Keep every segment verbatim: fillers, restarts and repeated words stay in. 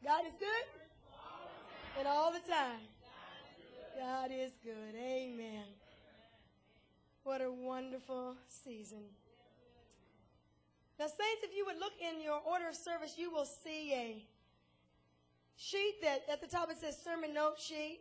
God is good? And all the time. God is good. Amen. What a wonderful season. Now, saints, if you would look in your order of service, you will see a sheet that at the top it says sermon note sheet.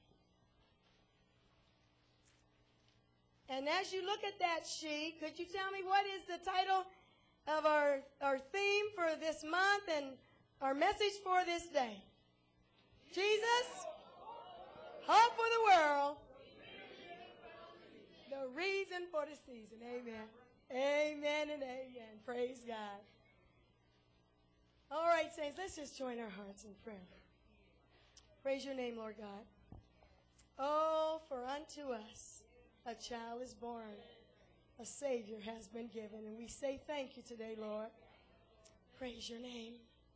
And as you look at that sheet, could you tell me what is the title of our, our theme for this month and our message for this day? Jesus, hope for the world, the reason for the season. Amen. Amen and amen. Praise God. All right, saints, let's just join our hearts in prayer. Praise your name, Lord God. Oh, for unto us a child is born, a Savior has been given, and we say thank you today, Lord. Praise your name.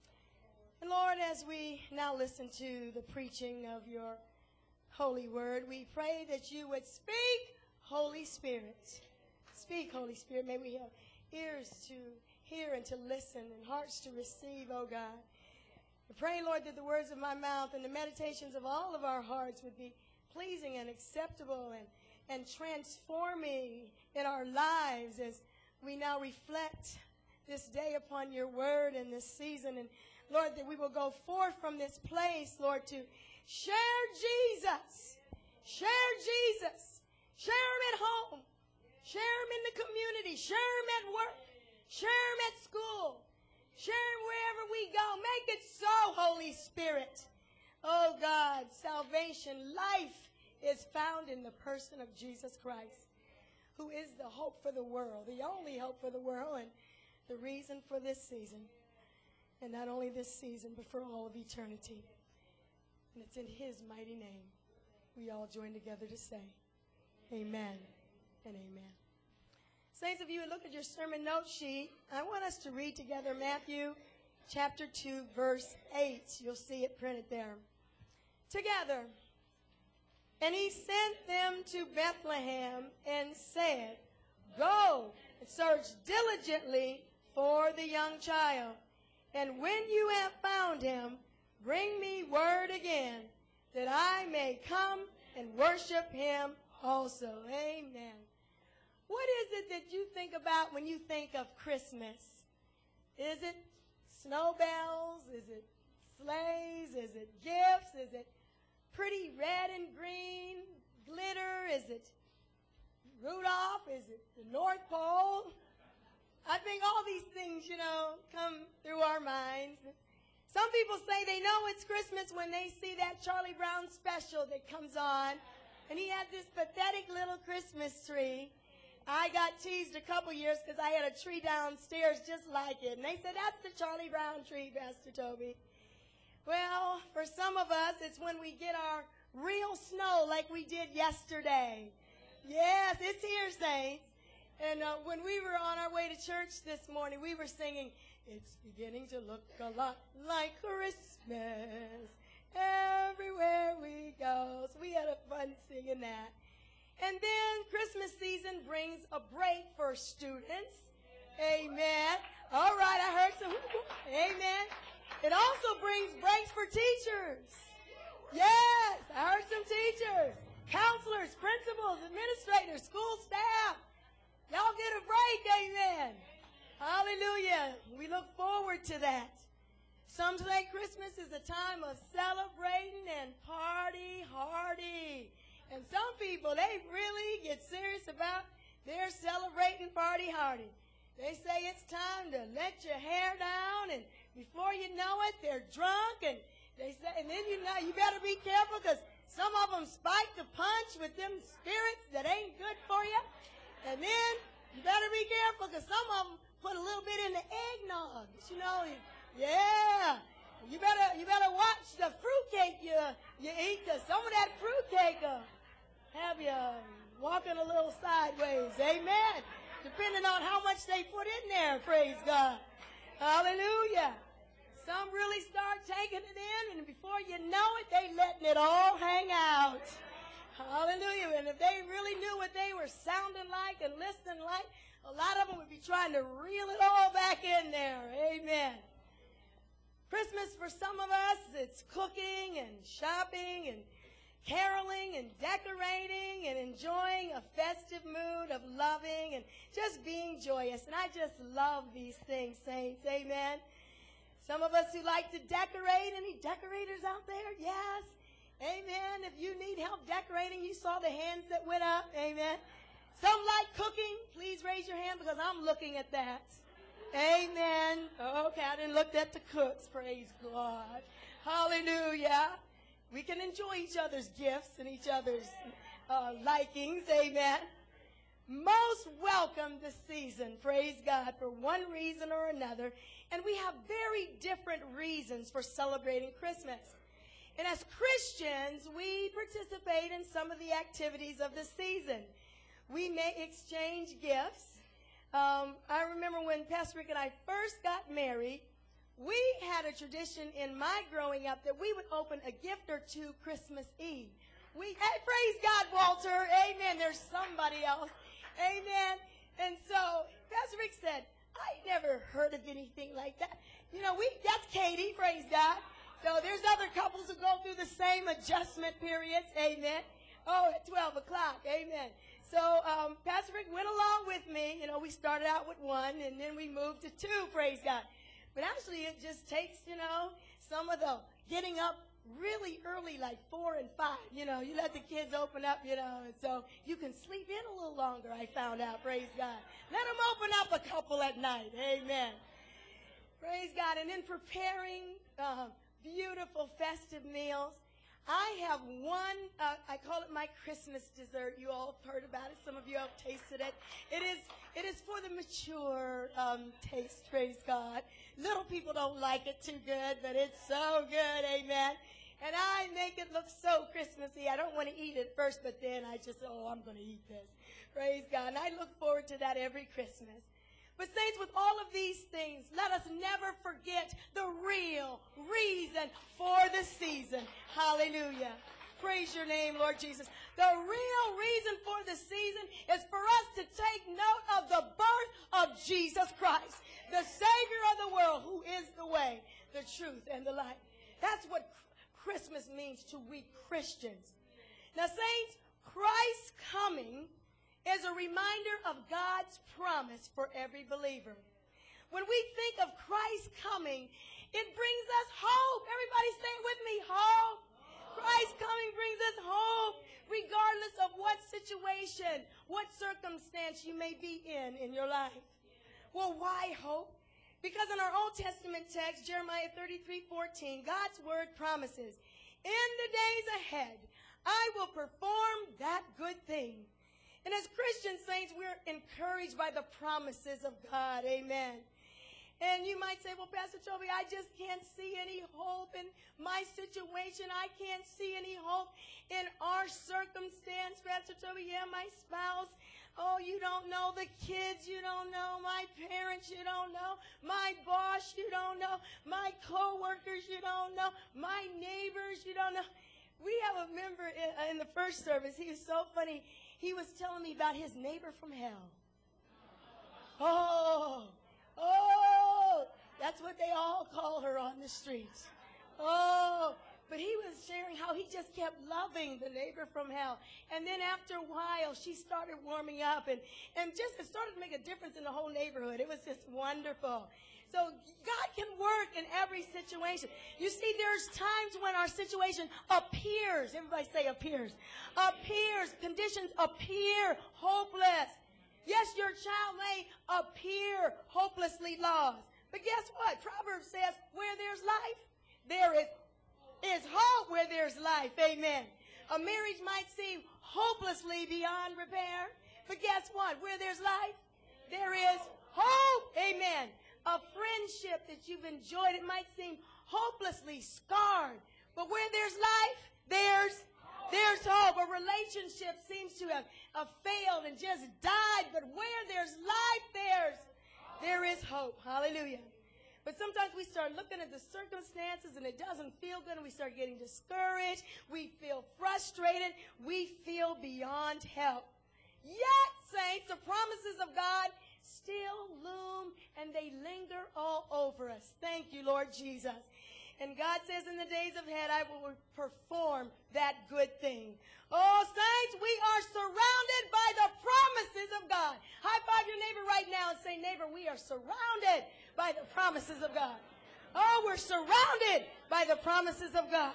And Lord, as we now listen to the preaching of your holy word, we pray that you would speak, Holy Spirit. Speak, Holy Spirit. May we have ears to hear and to listen and hearts to receive, oh God. I pray, Lord, that the words of my mouth and the meditations of all of our hearts would be pleasing and acceptable and, and transforming in our lives as we now reflect this day upon your word in this season. And Lord, that we will go forth from this place, Lord, to share Jesus. Share Jesus. Share him at home. Share him in the community. Share him at work. Share him at school. Share him wherever we go. Make it so, Holy Spirit. Oh God, salvation, life is found in the person of Jesus Christ, who is the hope for the world, the only hope for the world, and the reason for this season. And not only this season, but for all of eternity. And it's in his mighty name we all join together to say amen and amen. Saints, if you would look at your sermon note sheet, I want us to read together Matthew chapter two, verse eight. You'll see it printed there. Together. And he sent them to Bethlehem and said, go and search diligently for the young child. And when you have found him, bring me word again, that I may come and worship him also. Amen. What is it that you think about when you think of Christmas? Is it snowbells? Is it sleighs? Is it gifts? Is it pretty red and green glitter? Is it Rudolph? Is it the North Pole? I think all these things, you know, come through our minds. Some people say they know it's Christmas when they see that Charlie Brown special that comes on. And he had this pathetic little Christmas tree. I got teased a couple years because I had a tree downstairs just like it. And they said, that's the Charlie Brown tree, Pastor Toby. Well, for some of us, it's when we get our real snow like we did yesterday. Yes, it's here, saints. And uh, when we were on our way to church this morning, we were singing, it's beginning to look a lot like Christmas everywhere we go. So we had a fun singing that. And then Christmas season brings a break for students. Amen. All right, I heard some. Amen. It also brings breaks for teachers. Yes, I heard some teachers, counselors, principals, administrators, school staff. Y'all get a break, amen. Hallelujah. We look forward to that. Some say Christmas is a time of celebrating and party hardy. And some people, they really get serious about their celebrating party hardy. They say it's time to let your hair down, and before you know it, they're drunk, and they say, and then you know you better be careful because some of them spike the punch with them spirits that ain't good for you. And then you better be careful because some of them put a little bit in the eggnog. You know, yeah. You better you better watch the fruitcake you you eat because some of that fruitcake uh, have you walking a little sideways. Amen. Depending on how much they put in there. Praise God. Hallelujah. Some really start taking it in, and before you know it, they letting it all hang out. Hallelujah. And if they really knew what they were sounding like and listening like, a lot of them would be trying to reel it all back in there. Amen. Christmas Christmas for some of us, it's cooking and shopping and caroling and decorating and enjoying a festive mood of loving and just being joyous. And I just love these things, saints. Amen. Some of us who like to decorate. Any decorators out there? Yes. Amen. If you need help decorating, you saw the hands that went up. Amen. Some like cooking. Please raise your hand because I'm looking at that. Amen. Okay, I didn't look at the cooks. Praise God. Hallelujah. We can enjoy each other's gifts and each other's uh, likings. Amen. Most welcome this season. Praise God, for one reason or another. And we have very different reasons for celebrating Christmas. And as Christians, we participate in some of the activities of the season. We may exchange gifts. Um, I remember when Pastor Rick and I first got married, we had a tradition in my growing up that we would open a gift or two Christmas Eve. We, hey, praise God, Walter. Amen. There's somebody else. Amen. And so Pastor Rick said, I never heard of anything like that. You know, we that's Katie, praise God. So there's other couples who go through the same adjustment periods. Amen. Oh, at twelve o'clock. Amen. So um, Pastor Rick went along with me. You know, we started out with one, and then we moved to two, praise God. But actually, it just takes, you know, some of the getting up really early, like four and five. You know, you let the kids open up, you know, and so you can sleep in a little longer, I found out, praise God. Let them open up a couple at night. Amen. Praise God. And then preparing uh, beautiful festive meals. I have one, uh, I call it my Christmas dessert. You all have heard about it. Some of you have tasted it. It is it is for the mature um, taste, praise God. Little people don't like it too good, but it's so good, amen. And I make it look so Christmassy. I don't want to eat it first, but then I just, oh, I'm going to eat this. Praise God. And I look forward to that every Christmas. But saints, with all of these things, let us never forget the real reason for the season. Hallelujah. Praise your name, Lord Jesus. The real reason for the season is for us to take note of the birth of Jesus Christ, the Savior of the world, who is the way, the truth, and the light. That's what Christmas means to we Christians. Now, saints, Christ's coming is a reminder of God's promise for every believer. When we think of Christ's coming, it brings us hope. Everybody say it with me, hope. Christ's coming brings us hope, regardless of what situation, what circumstance you may be in in your life. Well, why hope? Because in our Old Testament text, Jeremiah thirty-three fourteen, God's word promises, in the days ahead, I will perform that good thing. And as Christian saints, we're encouraged by the promises of God. Amen. And you might say, well, Pastor Toby, I just can't see any hope in my situation. I can't see any hope in our circumstance. Pastor Toby, yeah, my spouse. Oh, you don't know the kids. You don't know my parents. You don't know my boss. You don't know my coworkers. You don't know my neighbors. You don't know. We have a member in, in the first service. He was so funny. He was telling me about his neighbor from hell. Oh, oh, that's what they all call her on the streets. Oh, but he was sharing how he just kept loving the neighbor from hell. And then after a while, she started warming up, and, and just it started to make a difference in the whole neighborhood. It was just wonderful. So God can work in every situation. You see, there's times when our situation appears. Everybody say appears. Appears. Conditions appear hopeless. Yes, your child may appear hopelessly lost. But guess what? Proverbs says, where there's life, there is, is hope where there's life. Amen. A marriage might seem hopelessly beyond repair. But guess what? Where there's life, there is hope. Amen. A friendship that you've enjoyed, it might seem hopelessly scarred. But where there's life, there's there's hope. A relationship seems to have, have failed and just died. But where there's life, there's there is hope. Hallelujah. But sometimes we start looking at the circumstances and it doesn't feel good, and we start getting discouraged. We feel frustrated. We feel beyond help. Yet, saints, the promises of God still loom, and they linger all over us. Thank you, Lord Jesus. And God says in the days ahead, I will perform that good thing. Oh, saints, we are surrounded by the promises of God. High five your neighbor right now and say, neighbor, we are surrounded by the promises of God. Oh, we're surrounded by the promises of God.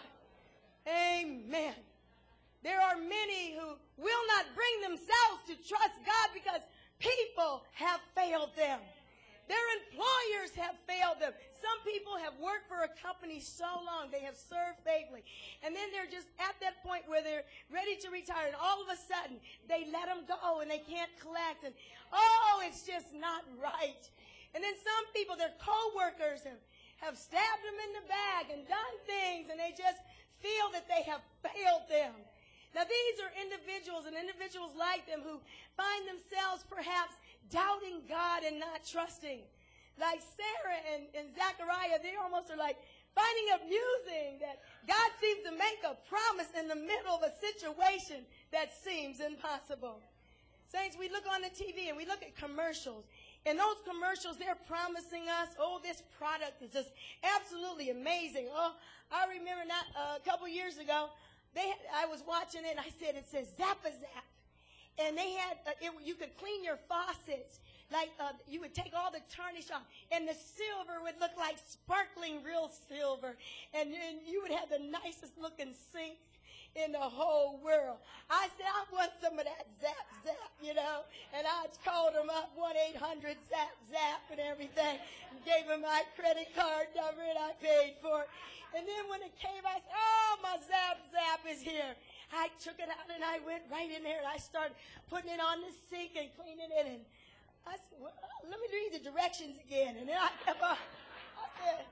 Amen. There are many who will not bring themselves to trust God because people have failed them. Their employers have failed them. Some people have worked for a company so long, they have served faithfully. And then they're just at that point where they're ready to retire, and all of a sudden, they let them go, and they can't collect. And, oh, it's just not right. And then some people, their co-workers have, have stabbed them in the back and done things, and they just feel that they have failed them. Now, these are individuals and individuals like them who find themselves perhaps doubting God and not trusting. Like Sarah and, and Zechariah, they almost are like finding it amusing that God seems to make a promise in the middle of a situation that seems impossible. Saints, we look on the T V and we look at commercials. In those commercials, they're promising us, oh, this product is just absolutely amazing. Oh, I remember not uh, a couple years ago, they had, I was watching it, and I said, it says Zap-A-Zap. And they had, uh, it, you could clean your faucets. Like, uh, you would take all the tarnish off, and the silver would look like sparkling real silver. And, and you would have the nicest looking sink in the whole world. I said, I want some of that Zap Zap, you know. And I called them up, one eight hundred Zap Zap and everything. And gave them my credit card number, and I paid for it. And then when it came, I said, oh, my Zap Zap is here. I took it out, and I went right in there, and I started putting it on the sink and cleaning it. And I said, well, let me read the directions again. And then I kept on. I said,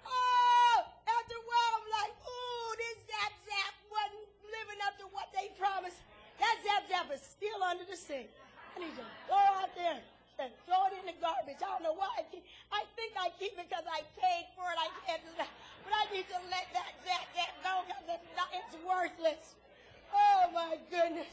oh, after a while, I'm like, ooh, this Zap Zap wasn't living up to what they promised. That Zap Zap is still under the sink. I need to go out there and throw it in the garbage. I don't know why I keep. I think I keep it because I paid for it. I can't do that. But I need to let that Zap Zap go because it's, not, it's worthless. Oh, my goodness.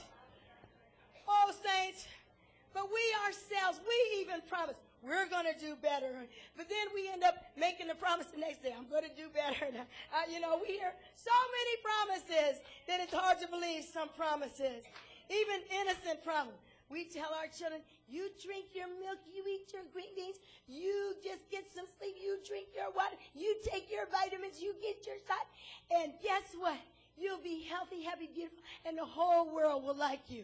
Oh, saints. But we ourselves, we even promise we're going to do better. But then we end up making the promise the next day. I'm going to do better. Uh, you know, we hear so many promises that it's hard to believe some promises. Even innocent promises. We tell our children, you drink your milk, you eat your green beans, you just get some sleep, you drink your water, you take your vitamins, you get your shot. And guess what? You'll be healthy, happy, beautiful, and the whole world will like you.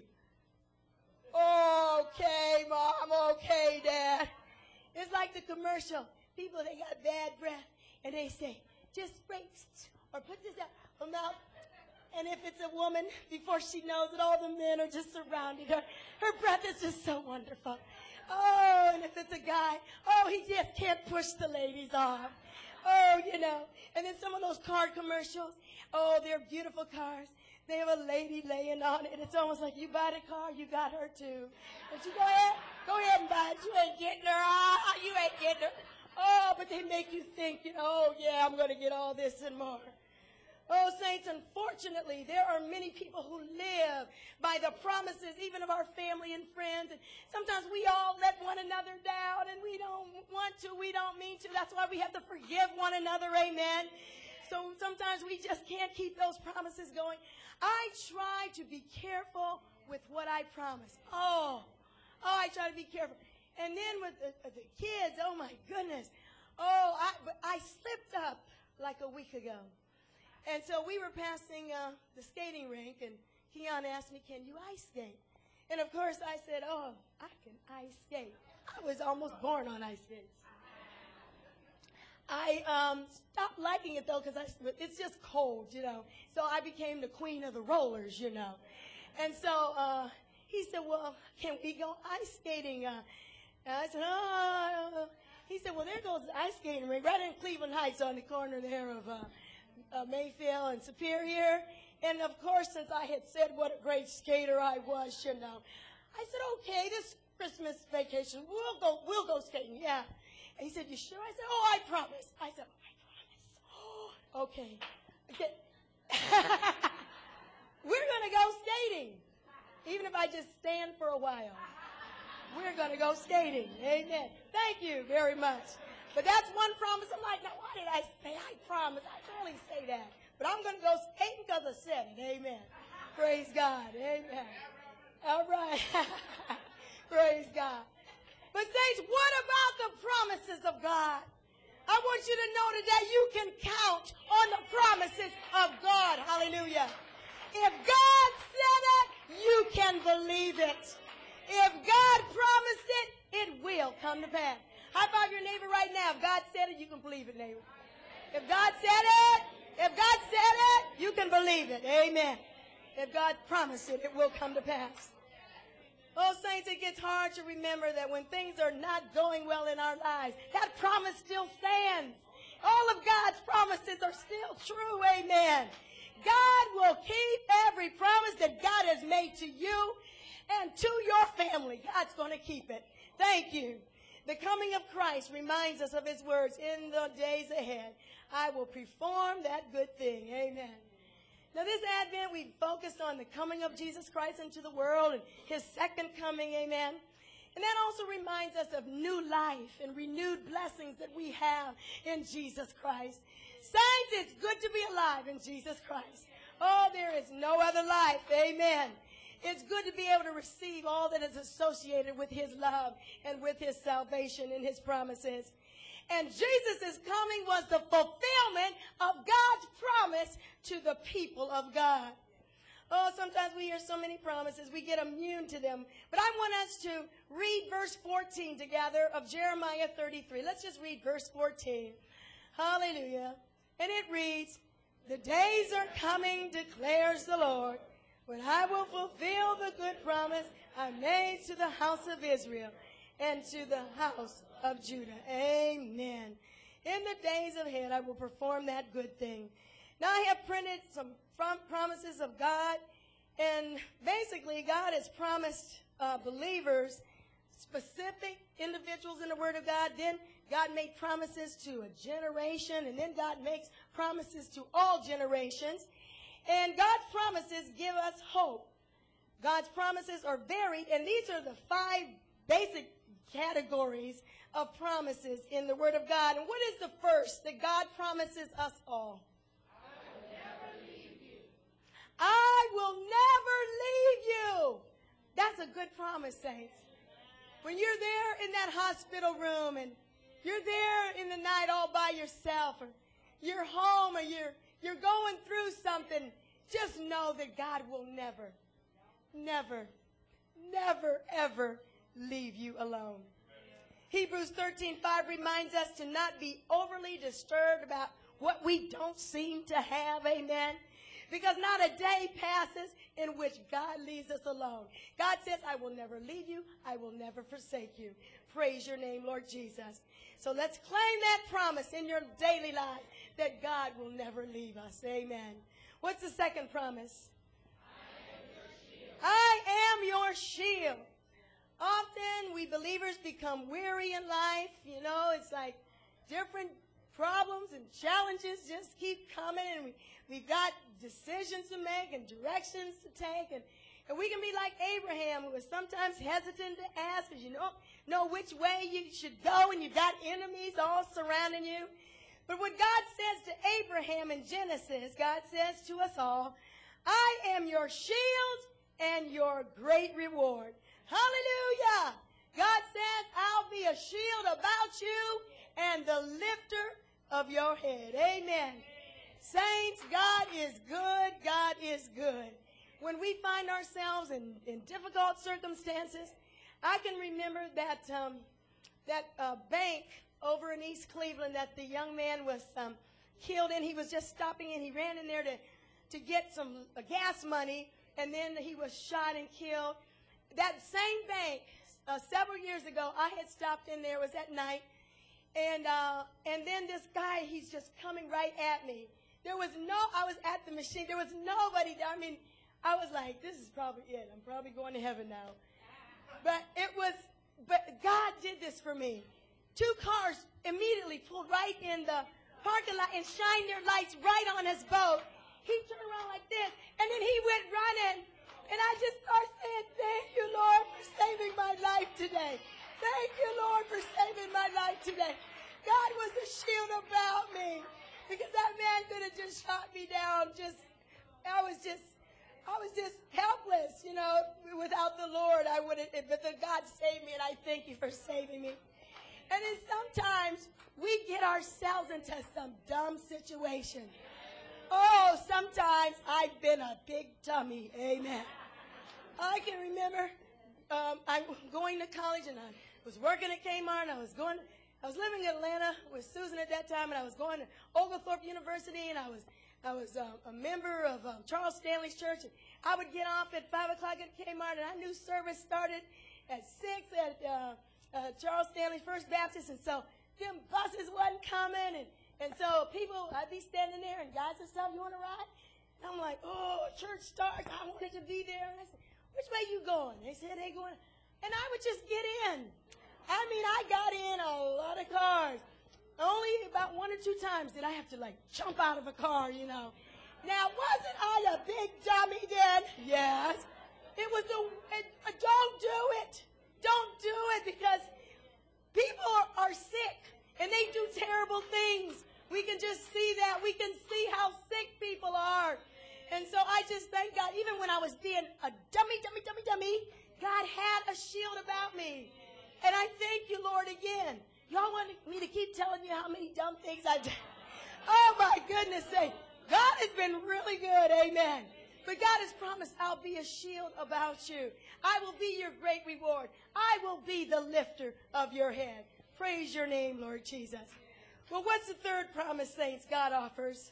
Okay, Mom, okay, Dad. It's like the commercial. People, they got bad breath, and they say, just spray, or put this out her mouth. And if it's a woman, before she knows it, all the men are just surrounding her. Her breath is just so wonderful. Oh, and if it's a guy, oh, he just can't push the ladies off. Oh, you know. And then some of those car commercials, oh, they're beautiful cars. They have a lady laying on it. It's almost like you buy the car, you got her too. But you go ahead, go ahead and buy it. You ain't getting her. Oh, you ain't getting her. Oh, but they make you think, you know, oh, yeah, I'm going to get all this and more. Oh, saints, unfortunately, there are many people who live by the promises, even of our family and friends. And sometimes we all let one another down, and we don't want to, we don't mean to. That's why we have to forgive one another, amen. So sometimes we just can't keep those promises going. I try to be careful with what I promise. Oh, oh, I try to be careful. And then with the, the kids, oh, my goodness. Oh, I, but I slipped up like a week ago. And so we were passing uh, the skating rink, and Keon asked me, can you ice skate? And, of course, I said, oh, I can ice skate. I was almost born on ice skates. I um, stopped liking it, though, because it's just cold, you know. So I became the queen of the rollers, you know. And so uh, he said, well, can we go ice skating? Uh, and I said, oh. He said, well, there goes the ice skating rink right in Cleveland Heights on the corner there of uh, uh, Mayfield and Superior. And, of course, since I had said what a great skater I was, you know, I said, okay, this Christmas vacation, we'll go, we'll go skating, yeah. And he said, you sure? I said, oh, I promise. I said, oh, I promise. Oh, okay. okay. We're going to go skating, even if I just stand for a while. We're going to go skating. Amen. Thank you very much. But that's one promise. I'm like, now why did I say I promise? I really say that. But I'm going to go skating because I said it. Amen. Praise God. Amen. All right. Praise God. But saints, what about the promises of God? I want you to know today you can count on the promises of God. Hallelujah. If God said it, you can believe it. If God promised it, it will come to pass. High five your neighbor right now. If God said it, you can believe it, neighbor. If God said it, if God said it, you can believe it. Amen. If God promised it, it will come to pass. Oh, saints, it gets hard to remember that when things are not going well in our lives, that promise still stands. All of God's promises are still true. Amen. God will keep every promise that God has made to you and to your family. God's going to keep it. Thank you. The coming of Christ reminds us of his words, in the days ahead, I will perform that good thing. Amen. Now, this Advent, we focused on the coming of Jesus Christ into the world and his second coming, amen. And that also reminds us of new life and renewed blessings that we have in Jesus Christ. Saints, it's good to be alive in Jesus Christ. Oh, there is no other life, amen. It's good to be able to receive all that is associated with his love and with his salvation and his promises. And Jesus' coming was the fulfillment of God's promise to the people of God. Oh, sometimes we hear so many promises, we get immune to them. But I want us to read verse fourteen together of Jeremiah thirty-three. Let's just read verse fourteen. Hallelujah. And it reads, the days are coming, declares the Lord, when I will fulfill the good promise I made to the house of Israel and to the house of Judah. Amen. In the days ahead, I will perform that good thing. Now, I have printed some promises of God, and basically, God has promised uh, believers, specific individuals in the Word of God. Then God made promises to a generation, and then God makes promises to all generations. And God's promises give us hope. God's promises are varied, and these are the five basic categories of promises in the Word of God. And what is the first that God promises us all? I will never leave you. I will never leave you. That's a good promise, saints. When you're there in that hospital room and you're there in the night all by yourself, or you're home, or you're, you're going through something, just know that God will never, never, never, ever leave you alone. Hebrews thirteen five reminds us to not be overly disturbed about what we don't seem to have, amen? Because not a day passes in which God leaves us alone. God says, I will never leave you. I will never forsake you. Praise your name, Lord Jesus. So let's claim that promise in your daily life that God will never leave us. Amen. What's the second promise? I am your shield. Often we believers become weary in life. You know, it's like different problems and challenges just keep coming, and we, we've got decisions to make and directions to take, and, and we can be like Abraham, who was sometimes hesitant to ask because you don't know which way you should go, and you've got enemies all surrounding you. But what God says to Abraham in Genesis, God says to us all, I am your shield and your great reward. Hallelujah. God says, I'll be a shield about you and the lifter of your head. Amen. Saints, God is good. God is good. When we find ourselves in, in difficult circumstances, I can remember that um, that uh, bank over in East Cleveland that the young man was um, killed in. He was just stopping in. He ran in there to, to get some uh, gas money, and then he was shot and killed. That same bank, uh, several years ago, I had stopped in there. It was at night. And uh, and then this guy, he's just coming right at me. There was no, I was at the machine. There was nobody there. I mean, I was like, this is probably it. I'm probably going to heaven now. But it was, but God did this for me. Two cars immediately pulled right in the parking lot and shined their lights right on his boat. He turned around like this, and then he went running. And I just started saying, thank you, Lord, for saving my life today. Thank you, Lord, for saving my life today. God was a shield about me. Because that man could have just shot me down. Just, I was just, I was just helpless, you know. Without the Lord, I wouldn't, but the God saved me, and I thank you for saving me. And then sometimes we get ourselves into some dumb situation. Oh, sometimes I've been a big dummy. Amen. I can remember um, I was going to college, and I was working at Kmart, and I was going, I was living in Atlanta with Susan at that time, and I was going to Oglethorpe University, and I was I was um, a member of um, Charles Stanley's church. And I would get off at five o'clock at Kmart, and I knew service started at six at uh, uh, Charles Stanley First Baptist, and so them buses wasn't coming, and, and so people, I'd be standing there, and guys and stuff, you want to ride? And I'm like, oh, church starts, I wanted to be there. And I said, which way you going? They said they going, and I would just get in. I mean, I got in a lot of cars. Only about one or two times did I have to, like, jump out of a car, you know. Now, wasn't I a big dummy then? Yes. It was the, it, uh, don't do it. Don't do it, because people are, are sick, and they do terrible things. We can just see that. We can see how sick people are. And so I just thank God, even when I was being a dummy, dummy, dummy, dummy, God had a shield about me. And I thank you, Lord, again. Y'all want me to keep telling you how many dumb things I did? Oh, my goodness sake. God has been really good, amen. But God has promised, I'll be a shield about you. I will be your great reward. I will be the lifter of your head. Praise your name, Lord Jesus. Well, what's the third promise, saints, God offers?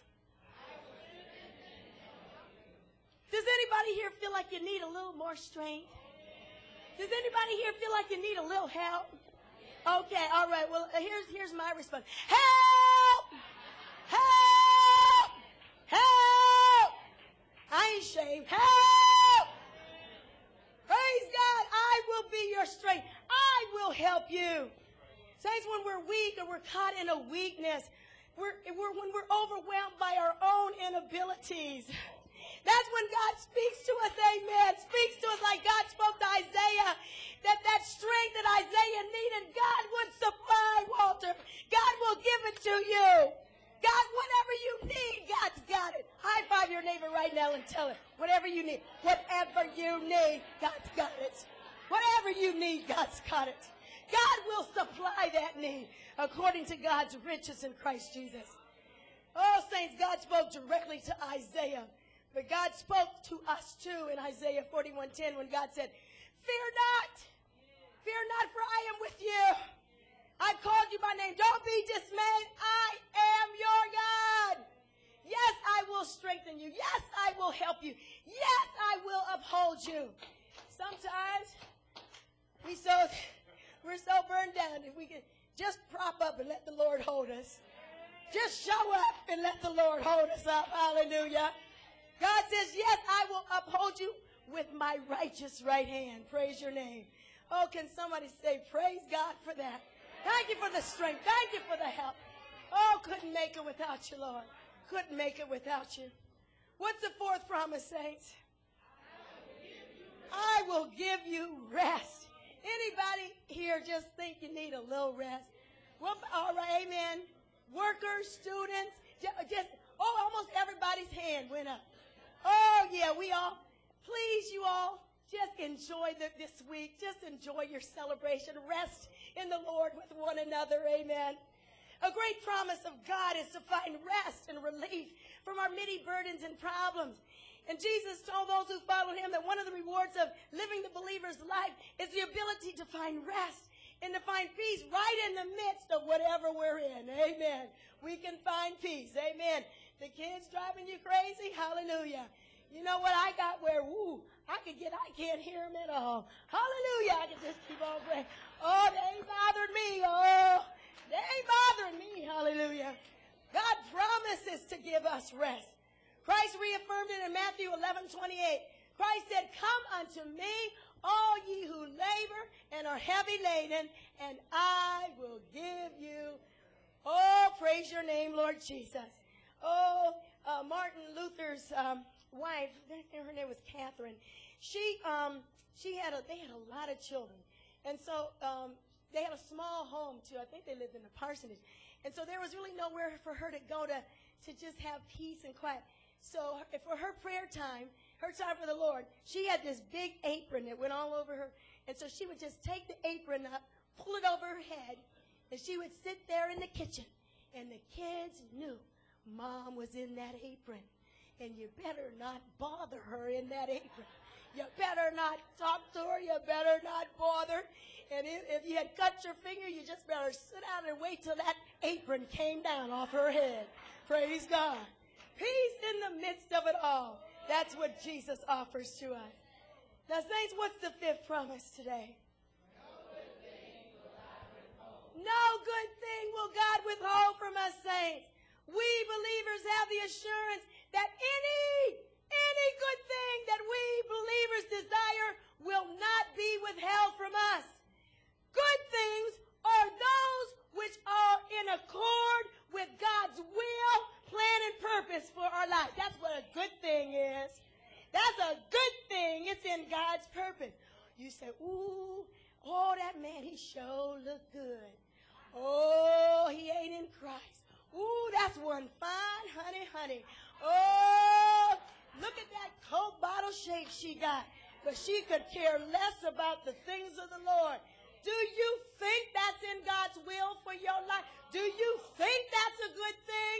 Does anybody here feel like you need a little more strength? Does anybody here feel like you need a little help? Okay, all right. Well, here's here's my response. Help! Help! Help! I ain't ashamed. Help! Praise God. I will be your strength. I will help you. Saints, when we're weak or we're caught in a weakness, we're, we're when we're overwhelmed by our own inabilities, that's when God speaks to us, amen. Speaks to us like God spoke to Isaiah. That that strength that Isaiah needed, God would supply, Walter. God will give it to you. God, whatever you need, God's got it. High five your neighbor right now and tell him, whatever you need. Whatever you need, God's got it. Whatever you need, God's got it. God will supply that need according to God's riches in Christ Jesus. Oh, saints, God spoke directly to Isaiah. But God spoke to us too in Isaiah forty-one ten when God said, fear not, fear not, for I am with you. I've called you by name. Don't be dismayed. I am your God. Yes, I will strengthen you. Yes, I will help you. Yes, I will uphold you. Sometimes we so, we're so burned down if we can just prop up and let the Lord hold us. Just show up and let the Lord hold us up. Hallelujah. God says, yes, I will uphold you with my righteous right hand. Praise your name. Oh, can somebody say, praise God for that. Thank you for the strength. Thank you for the help. Oh, couldn't make it without you, Lord. Couldn't make it without you. What's the fourth promise, saints? I will give you rest. Anybody here just think you need a little rest? Well, all right, amen. Workers, students, just, oh, almost everybody's hand went up. Oh, yeah, we all, please, you all, just enjoy the, this week. Just enjoy your celebration. Rest in the Lord with one another. Amen. A great promise of God is to find rest and relief from our many burdens and problems. And Jesus told those who followed him that one of the rewards of living the believer's life is the ability to find rest and to find peace right in the midst of whatever we're in. Amen. We can find peace. Amen. The kids driving you crazy? Hallelujah. You know what I got where, woo, I could get, I can't hear them at all. Hallelujah. I can just keep on praying. Oh, they ain't bothered me. Oh, they ain't bothering me. Hallelujah. God promises to give us rest. Christ reaffirmed it in Matthew eleven twenty-eight. Christ said, come unto me, all ye who labor and are heavy laden, and I will give you, oh, praise your name, Lord Jesus. Oh, uh, Martin Luther's um, wife, her name was Catherine. She, um, she had a, they had a lot of children, and so um, they had a small home too. I think they lived in a parsonage, And so there was really nowhere for her to go to, to just have peace and quiet. So for her prayer time, her time for the Lord, she had this big apron that went all over her. And so she would just take the apron up, pull it over her head, and she would sit there in the kitchen. And the kids knew Mom was in that apron. And you better not bother her in that apron. You better not talk to her. You better not bother. And if, if you had cut your finger, you just better sit down and wait till that apron came down off her head. Praise God. Peace in the midst of it all. That's what Jesus offers to us. Now, saints, what's the fifth promise today? No good thing will God withhold from us, saints. We believers have the assurance that any, any good thing that we believers desire will not be withheld from us. Good things are those which are in accord with God's will, plan, and purpose for our life. That's what a good thing is. That's a good thing. It's in God's purpose. You say, ooh, oh, that man, he sure look good. Oh, he ain't in Christ. Ooh, that's one fine honey, honey. Oh, look at that Coke bottle shape she got. But she could care less about the things of the Lord. Do you think that's in God's will for your life? Do you think that's a good thing?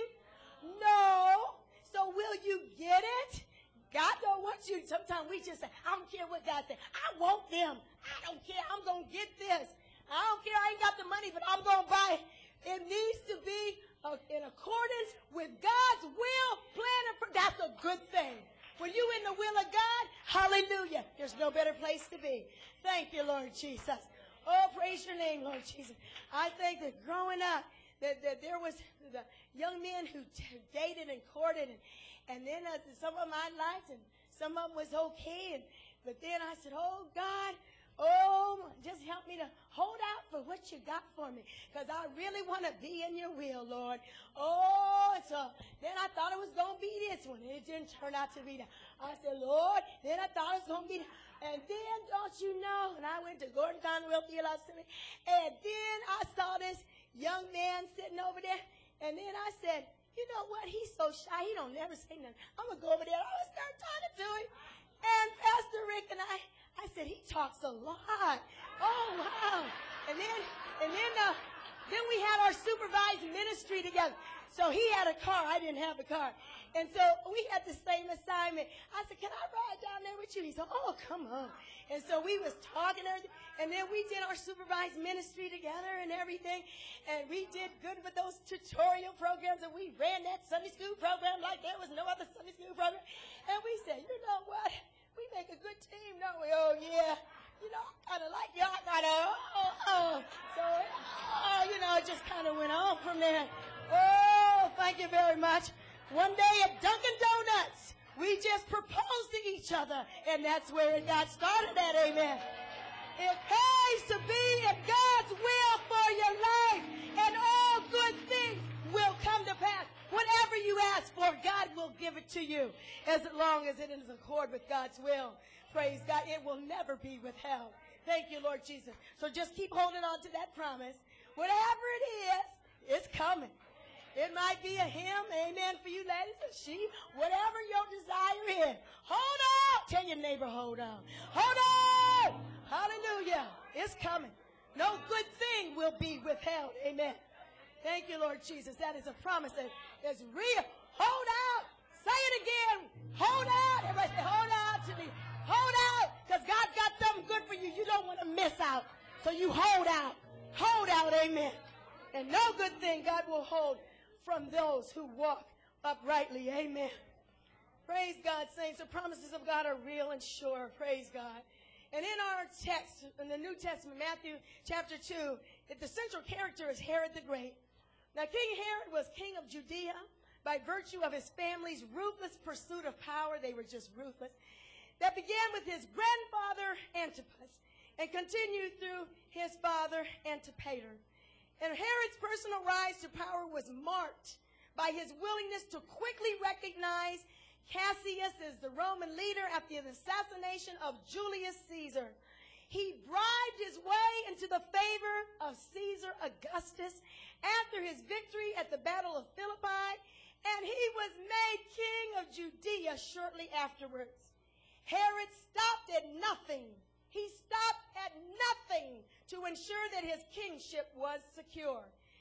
No. So will you get it? God don't want you. Sometimes we just say, I don't care what God said. I want them. I don't care. I'm going to get this. I don't care. I ain't got the money, but I'm going to buy it. It needs to be uh, in accordance with God's will, plan, and purpose. That's a good thing. When you in the will of God, hallelujah, there's no better place to be. Thank you, Lord Jesus. Oh, praise your name, Lord Jesus. I think that growing up, that, that there was the young men who t- dated and courted, and, and then uh, some of my lives, and some of them was okay, and, but then I said, oh, God, oh, just help me to hold out for what you got for me, because I really want to be in your will, Lord. Oh, so then I thought it was going to be this one, and it didn't turn out to be that. I said, Lord, then I thought it was going to be that. And then, don't you know, and I went to Gordon Conwell Theological Seminary, and then I saw this young man sitting over there, and then I said, you know what, he's so shy, he don't never say nothing. I'm going to go over there, I'm going to start talking to him. And Pastor Rick and I, I said, he talks a lot. Oh, wow. And then, and then, uh, then we had our supervised ministry together. So he had a car. I didn't have a car. And so we had the same assignment. I said, can I ride down there with you? He said, oh, come on. And so we was talking and everything. And then we did our supervised ministry together and everything. And we did good with those tutorial programs. And we ran that Sunday school program like there was no other Sunday school program. And we said, you know what? We make a good team, don't we? Oh, yeah. You know, I kind of like y'all. Kind of, oh, oh. So, oh, you know, it just kind of went on from there. Oh, thank you very much. One day at Dunkin' Donuts, we just proposed to each other, and that's where it got started at, amen. It pays to be in God's will for your life, and all good things will come to pass. Whatever you ask for, God will give it to you, as long as it is in accord with God's will. Praise God. It will never be withheld. Thank you, Lord Jesus. So just keep holding on to that promise. Whatever it is, it's coming. It might be a hymn, amen, for you ladies, a sheep, whatever your desire is. Hold on. Tell your neighbor, hold on. Hold on. Hallelujah. It's coming. No good thing will be withheld. Amen. Thank you, Lord Jesus. That is a promise that is real. Hold out. Say it again. Hold out. Everybody say, hold out to me. Hold out, because God's got something good for you. You don't want to miss out. So you hold out. Hold out. Amen. And no good thing God will hold from those who walk uprightly. Amen. Praise God, saints. The promises of God are real and sure. Praise God. And in our text, in the New Testament, Matthew chapter two, the central character is Herod the Great. Now, King Herod was king of Judea by virtue of his family's ruthless pursuit of power. They were just ruthless. That began with his grandfather Antipas and continued through his father Antipater. And Herod's personal rise to power was marked by his willingness to quickly recognize Cassius as the Roman leader after the assassination of Julius Caesar. He bribed his way into the favor of Caesar Augustus after his victory at the Battle of Philippi, and he was made king of Judea shortly afterwards. Herod stopped at nothing. He stopped at nothing to ensure that his kingship was secure.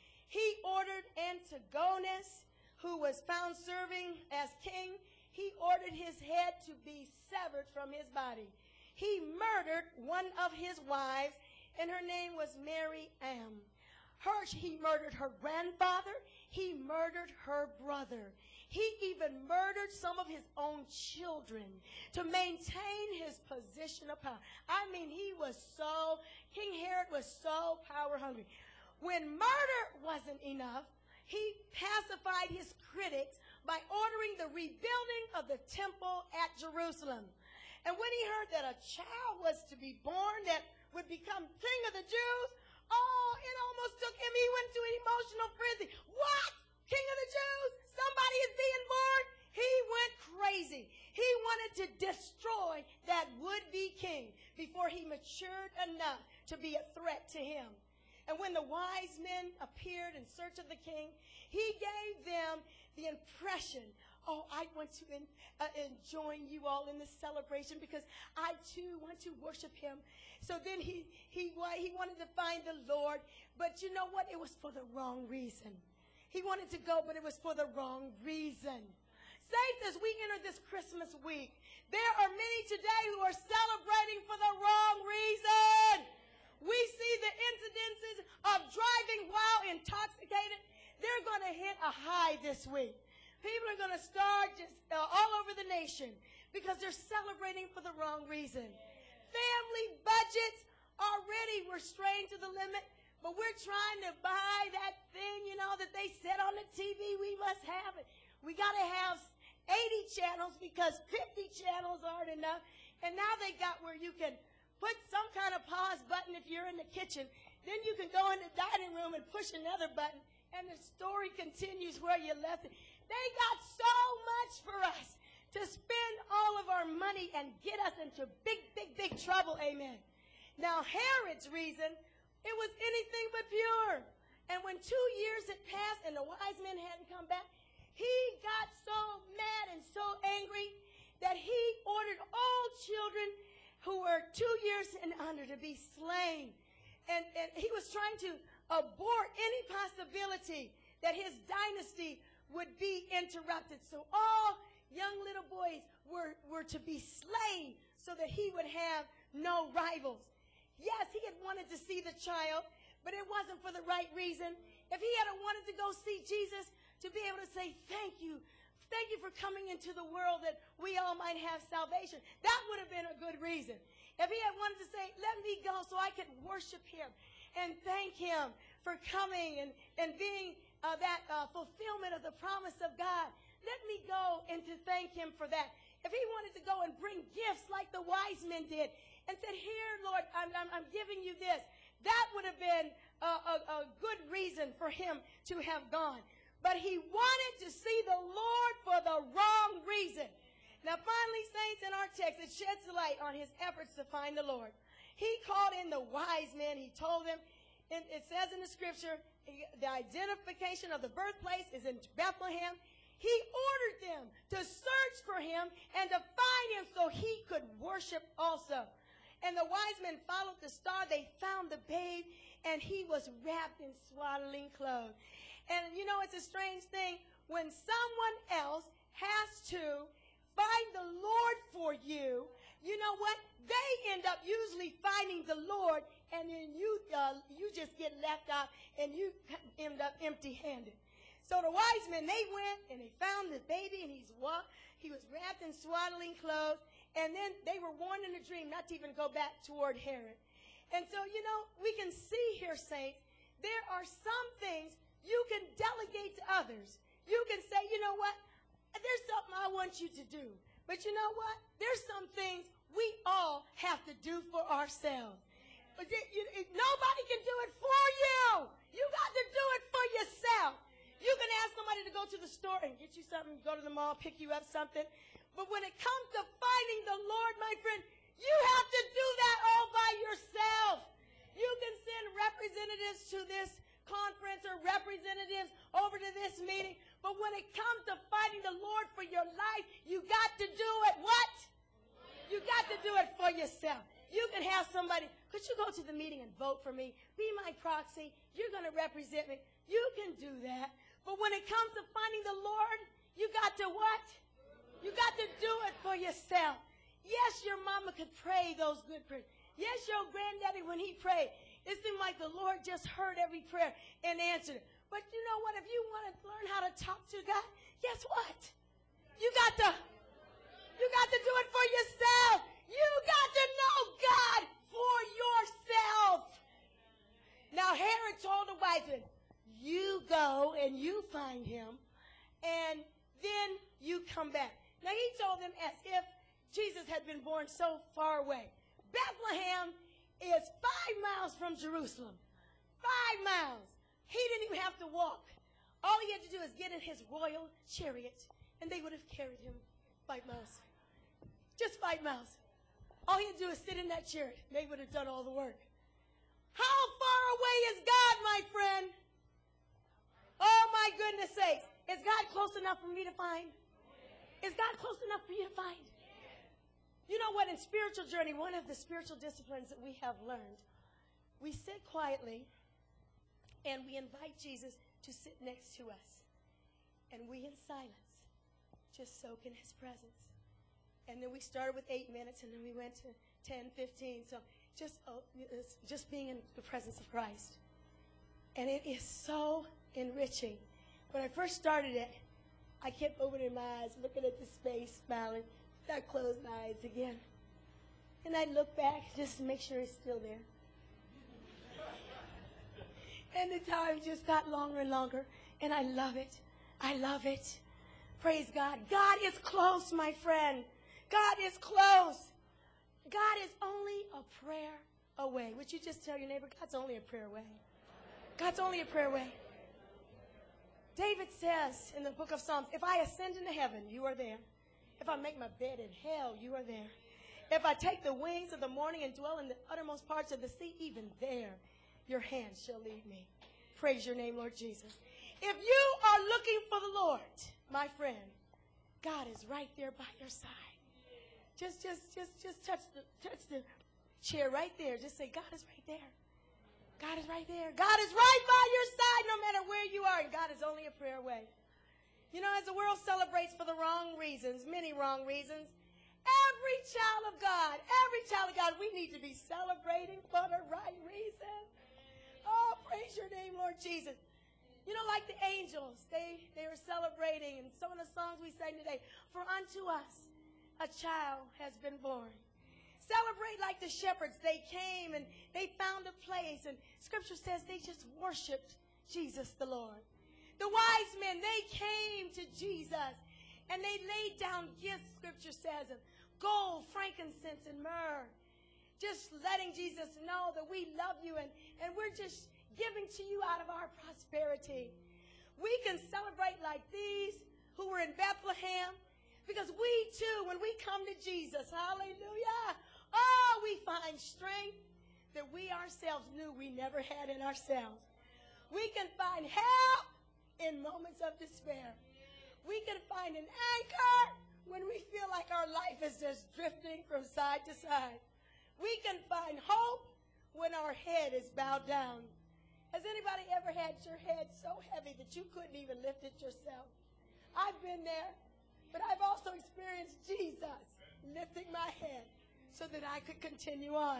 He ordered Antigonus, who was found serving as king, he ordered his head to be severed from his body. He murdered one of his wives, and her name was Mary Ann. Her, he murdered her grandfather. He murdered her brother. He even murdered some of his own children to maintain his position of power. I mean, he was so, King Herod was so power hungry. When murder wasn't enough, he pacified his critics by ordering the rebuilding of the temple at Jerusalem. And when he heard that a child was to be born that would become king of the Jews, oh, it almost took him, he went to an emotional frenzy. What? King of the Jews? Somebody is being born? He went crazy. He wanted to destroy that would-be king before he matured enough to be a threat to him. And when the wise men appeared in search of the king, he gave them the impression, oh, I want to in, uh, join you all in this celebration because I too want to worship him. So then he, he, he wanted to find the Lord, but you know what? It was for the wrong reason. He wanted to go, but it was for the wrong reason. Saints, as we enter this Christmas week, there are many today who are celebrating for the wrong reason. We see the incidences of driving while intoxicated. They're going to hit a high this week. People are going to start just uh, all over the nation because they're celebrating for the wrong reason. Family budgets already were strained to the limit, but we're trying to buy that thing, you know, that they said on the T V we must have it. We got to have eighty channels because fifty channels aren't enough. And now they got where you can put some kind of pause button if you're in the kitchen. Then you can go in the dining room and push another button, and the story continues where you left it. They got so much for us to spend all of our money and get us into big, big, big trouble, amen. Now, Herod's reason, it was anything but pure. And when two years had passed and the wise men hadn't come back, he got so mad and so angry that he ordered all children who were two years and under to be slain. And, and he was trying to abort any possibility that his dynasty would be interrupted. So all young little boys were, were to be slain so that he would have no rivals. Yes, he had wanted to see the child, but it wasn't for the right reason. If he had wanted to go see Jesus, to be able to say, thank you, thank you for coming into the world that we all might have salvation, that would have been a good reason. If he had wanted to say, let me go so I could worship him and thank him for coming and, and being uh, that uh, fulfillment of the promise of God, let me go and to thank him for that. If he wanted to go and bring gifts like the wise men did and said, here, Lord, I'm, I'm, I'm giving you this, that would have been a, a, a good reason for him to have gone. But he wanted to see the Lord for the wrong reason. Now, finally, saints, in our text, it sheds light on his efforts to find the Lord. He called in the wise men. He told them, and it says in the scripture, the identification of the birthplace is in Bethlehem. He ordered them to search for him and to find him so he could worship also. And the wise men followed the star. They found the babe, and he was wrapped in swaddling clothes. And, you know, it's a strange thing. When someone else has to find the Lord for you, you know what? They end up usually finding the Lord, and then you uh, you just get left out, and you end up empty-handed. So the wise men, they went, and they found the baby, and he's walked. He was wrapped in swaddling clothes, and then they were warned in a dream not to even go back toward Herod. And so, you know, we can see here, saints, there are some things you can delegate to others. You can say, you know what? There's something I want you to do. But you know what? There's some things we all have to do for ourselves. But you, you, nobody can do it for you. You got to do it for yourself. You can ask somebody to go to the store and get you something, go to the mall, pick you up something. But when it comes to finding the Lord, my friend, You have to do that all by yourself. You can send representatives to this conference or representatives over to this meeting, but when it comes to fighting the Lord for your life, you got to do it. What? You got to do it for yourself. You can have somebody, could you go to the meeting and vote for me? Be my proxy. You're going to represent me. You can do that. But when it comes to finding the Lord, you got to what? You got to do it for yourself. Yes, your mama could pray those good prayers. Yes, your granddaddy, when he prayed, it seemed like the Lord just heard every prayer and answered it. But you know what? If you want to learn how to talk to God, guess what? You got to, you got to do it for yourself. You got to know God for yourself. Now, Herod told the wise men, you go and you find him, and then you come back. Now, he told them as if Jesus had been born so far away. Bethlehem is five miles from Jerusalem. Five miles. He didn't even have to walk. All he had to do is get in his royal chariot, and they would have carried him five miles. Just five miles. All he had to do is sit in that chariot. They would have done all the work. How far away is God, my friend? Oh, my goodness sakes. Is God close enough for me to find? Is God close enough for you to find? You know what? In spiritual journey, one of the spiritual disciplines that we have learned, we sit quietly and we invite Jesus to sit next to us. And we, in silence, just soak in his presence. And then we started with eight minutes, and then we went to ten, fifteen. So just, uh, just being in the presence of Christ. And it is so enriching. When I first started it, I kept opening my eyes, looking at the space, smiling. I closed my eyes again. And I look back just to make sure it's still there. And the time just got longer and longer. And I love it. I love it. Praise God. God is close, my friend. God is close. God is only a prayer away. Would you just tell your neighbor, God's only a prayer away. God's only a prayer away. David says in the book of Psalms, if I ascend into heaven, you are there. If I make my bed in hell, you are there. If I take the wings of the morning and dwell in the uttermost parts of the sea, even there your hand shall lead me. Praise your name, Lord Jesus. If you are looking for the Lord, my friend, God is right there by your side. Just, just, just, just touch the, touch the chair right there. Just say, God is right there. God is right there. God is right by your side no matter where you are, and God is only a prayer away. You know, as the world celebrates for the wrong reasons, many wrong reasons, every child of God, every child of God, we need to be celebrating for the right reason. Oh, praise your name, Lord Jesus. You know, like the angels, they, they were celebrating, and some of the songs we sang today, for unto us a child has been born. Celebrate like the shepherds. They came and they found a place, and Scripture says they just worshiped Jesus the Lord. The wise men, they came to Jesus, and they laid down gifts, Scripture says, of gold, frankincense, and myrrh. Just letting Jesus know that we love you, and, and we're just giving to you out of our prosperity. We can celebrate like these who were in Bethlehem, because we too, when we come to Jesus, hallelujah, oh, we find strength that we ourselves knew we never had in ourselves. We can find help in moments of despair. We can find an anchor when we feel like our life is just drifting from side to side. We can find hope when our head is bowed down. Has anybody ever had your head so heavy that you couldn't even lift it yourself? I've been there, but I've also experienced Jesus lifting my head so that I could continue on.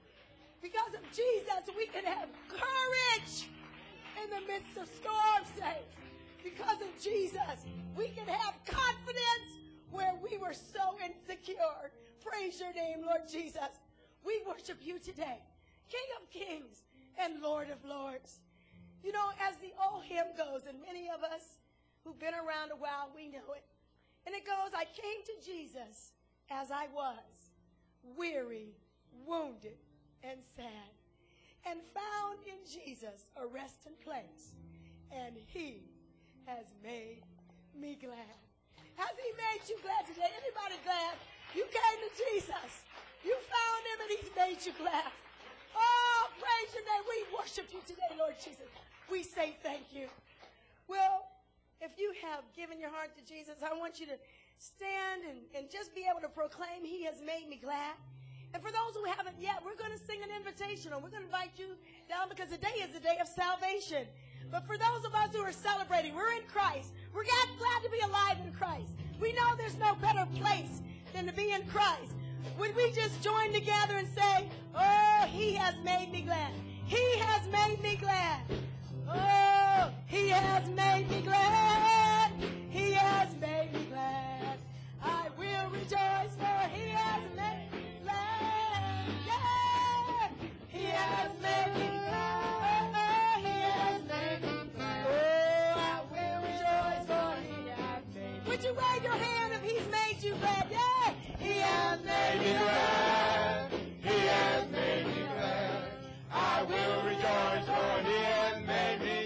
Because of Jesus, we can have courage in the midst of storms, saints. Because of Jesus, we can have confidence where we were so insecure. Praise your name, Lord Jesus. We worship you today, King of Kings and Lord of Lords. You know, as the old hymn goes, and many of us who've been around a while, we know it. And it goes, I came to Jesus as I was, weary, wounded, and sad, and found in Jesus a resting place, and he has made me glad. Has he made you glad today? Anybody glad? You came to Jesus. You found him and he's made you glad. Oh, praise your name. We worship you today, Lord Jesus. We say thank you. Well, if you have given your heart to Jesus, I want you to stand and, and just be able to proclaim, he has made me glad. And for those who haven't yet, we're going to sing an invitation, or we're going to invite you down because today is the day of salvation. But for those of us who are celebrating, we're in Christ. We're glad, glad to be alive in Christ. We know there's no better place than to be in Christ. Would we just join together and say, oh, he has made me glad. He has made me glad. Oh, he has made me glad. He has made me glad. I will rejoice, for he has made me glad. Yeah. He has made me glad. Oh, he has made me glad. Oh, I will rejoice, for he has made me glad. Would you wave your hand if he's made you glad? Yeah. He has made me glad. He has made me glad. I will rejoice, for he has made me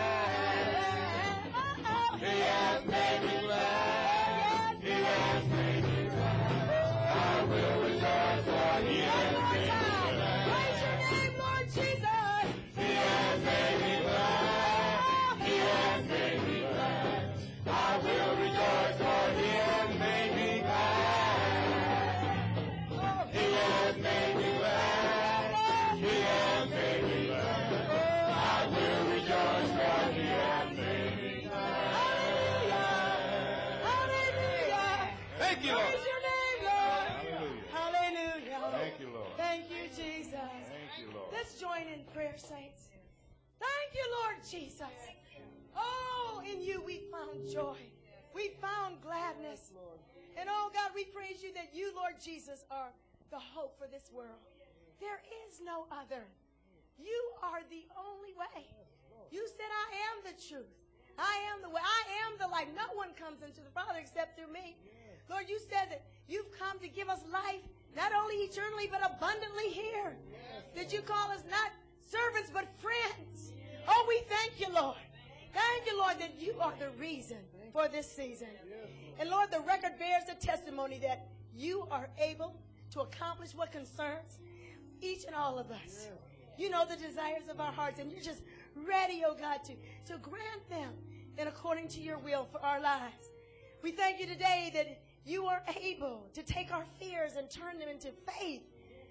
glad. He has made me glad. He has made me glad. I will rejoice, for he has made me glad. Praise your name, Lord Jesus. He has made me glad. He has made me glad. I will rejoice, for he has made me glad. He has made me glad. He has made me glad. I will rejoice, for he has made me glad. Hallelujah. Hallelujah. Thank you, Lord. Praise your name, Lord. Hallelujah. Hallelujah. Thank you, Lord. Thank you, Jesus. Thank you, Lord. Let's join in prayer, saints. Thank you, Lord Jesus. Oh, in you we found joy. We found gladness. And oh, God, we praise you that you, Lord Jesus, are the hope for this world. There is no other. You are the only way. You said, I am the truth. I am the way. I am the life. No one comes into the Father except through me. Lord, you said that you've come to give us life, not only eternally, but abundantly here. That you call us not servants, but friends. Oh, we thank you, Lord. Thank you, Lord, that you are the reason for this season. And Lord, the record bears the testimony that you are able to accomplish what concerns each and all of us. You know the desires of our hearts, and you're just ready, oh God, to, to grant them in according to your will for our lives. We thank you today that you are able to take our fears and turn them into faith